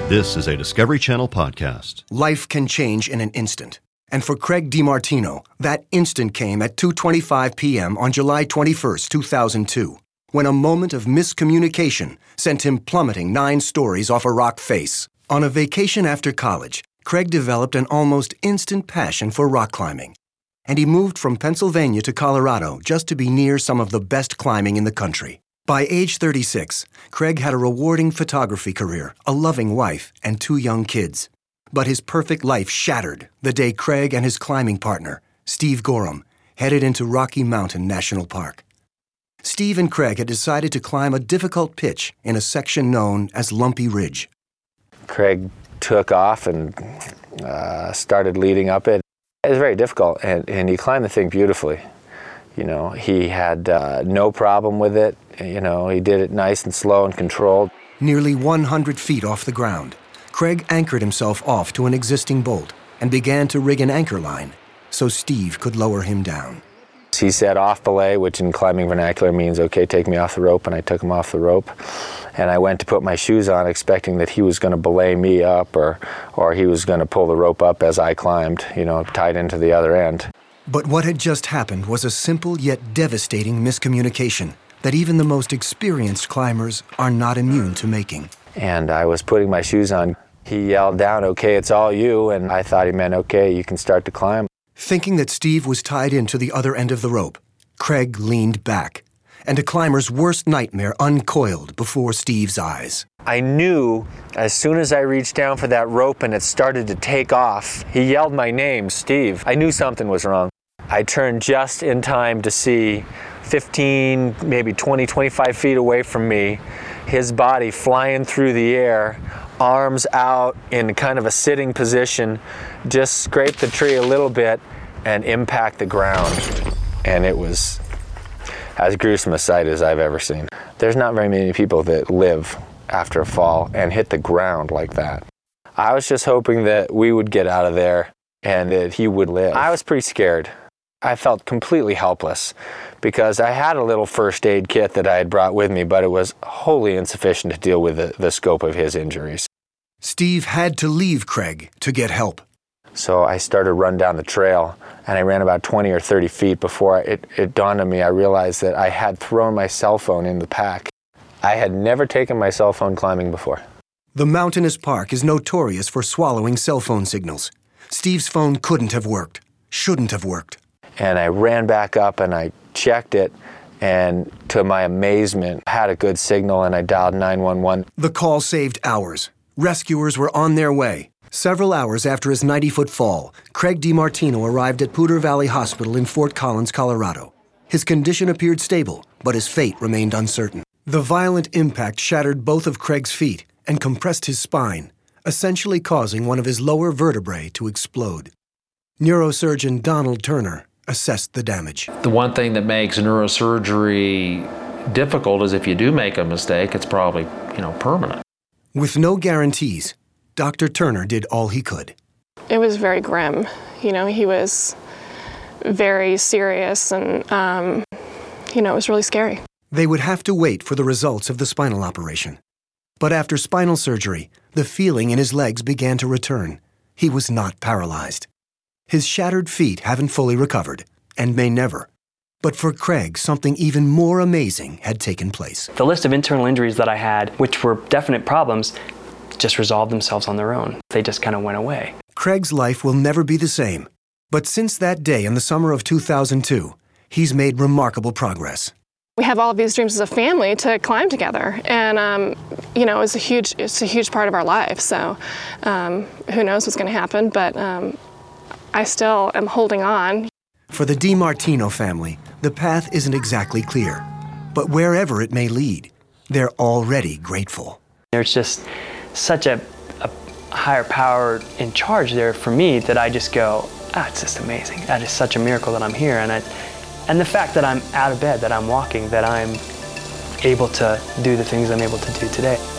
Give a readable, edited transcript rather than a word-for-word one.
This is a Discovery Channel podcast. Life can change in an instant. And for Craig DiMartino, that instant came at 2:25 p.m. on July 21st, 2002, when a moment of miscommunication sent him plummeting 9 stories off a rock face. On a vacation after college, Craig developed an almost instant passion for rock climbing. And he moved from Pennsylvania to Colorado just to be near some of the best climbing in the country. By age 36, Craig had a rewarding photography career, a loving wife, and 2 young kids. But his perfect life shattered the day Craig and his climbing partner, Steve Gorham, headed into Rocky Mountain National Park. Steve and Craig had decided to climb a difficult pitch in a section known as Lumpy Ridge. Craig took off and started leading up it. It was very difficult, and he climbed the thing beautifully. You know, he had no problem with it. You know, he did it nice and slow and controlled. Nearly 100 feet off the ground, Craig anchored himself off to an existing bolt and began to rig an anchor line so Steve could lower him down. He said off belay, which in climbing vernacular means, okay, take me off the rope, and I took him off the rope. And I went to put my shoes on expecting that he was going to belay me up or he was going to pull the rope up as I climbed, you know, tied into the other end. But what had just happened was a simple yet devastating miscommunication that even the most experienced climbers are not immune to making. And I was putting my shoes on. He yelled down, okay, it's all you, and I thought he meant, okay, you can start to climb. Thinking that Steve was tied into the other end of the rope, Craig leaned back, and a climber's worst nightmare uncoiled before Steve's eyes. I knew as soon as I reached down for that rope and it started to take off, he yelled my name, Steve. I knew something was wrong. I turned just in time to see 15, maybe 20, 25 feet away from me, his body flying through the air, arms out in kind of a sitting position, just scrape the tree a little bit and impact the ground. And it was as gruesome a sight as I've ever seen. There's not very many people that live after a fall and hit the ground like that. I was just hoping that we would get out of there and that he would live. I was pretty scared. I felt completely helpless because I had a little first aid kit that I had brought with me, but it was wholly insufficient to deal with the scope of his injuries. Steve had to leave Craig to get help. So I started to run down the trail, and I ran about 20 or 30 feet before it dawned on me. I realized that I had thrown my cell phone in the pack. I had never taken my cell phone climbing before. The mountainous park is notorious for swallowing cell phone signals. Steve's phone couldn't have worked, shouldn't have worked. And I ran back up and I checked it, and to my amazement, had a good signal, and I dialed 911. The call saved hours. Rescuers were on their way. Several hours after his 90-foot fall, Craig DiMartino arrived at Poudre Valley Hospital in Fort Collins, Colorado. His condition appeared stable, but his fate remained uncertain. The violent impact shattered both of Craig's feet and compressed his spine, essentially causing one of his lower vertebrae to explode. Neurosurgeon Donald Turner assessed the damage. The one thing that makes neurosurgery difficult is if you do make a mistake, it's probably, permanent. With no guarantees, Dr. Turner did all he could. It was very grim. He was very serious, and, it was really scary. They would have to wait for the results of the spinal operation. But after spinal surgery, the feeling in his legs began to return. He was not paralyzed. His shattered feet haven't fully recovered, and may never. But for Craig, something even more amazing had taken place. The list of internal injuries that I had, which were definite problems, just resolved themselves on their own. They just kind of went away. Craig's life will never be the same. But since that day in the summer of 2002, he's made remarkable progress. We have all of these dreams as a family to climb together, and it's a huge part of our life. So who knows what's going to happen, but I still am holding on. For the DiMartino family, the path isn't exactly clear, but wherever it may lead, they're already grateful. There's just such a higher power in charge there for me that I just go, it's just amazing. That is such a miracle that I'm here, and the fact that I'm out of bed, that I'm walking, that I'm able to do the things I'm able to do today.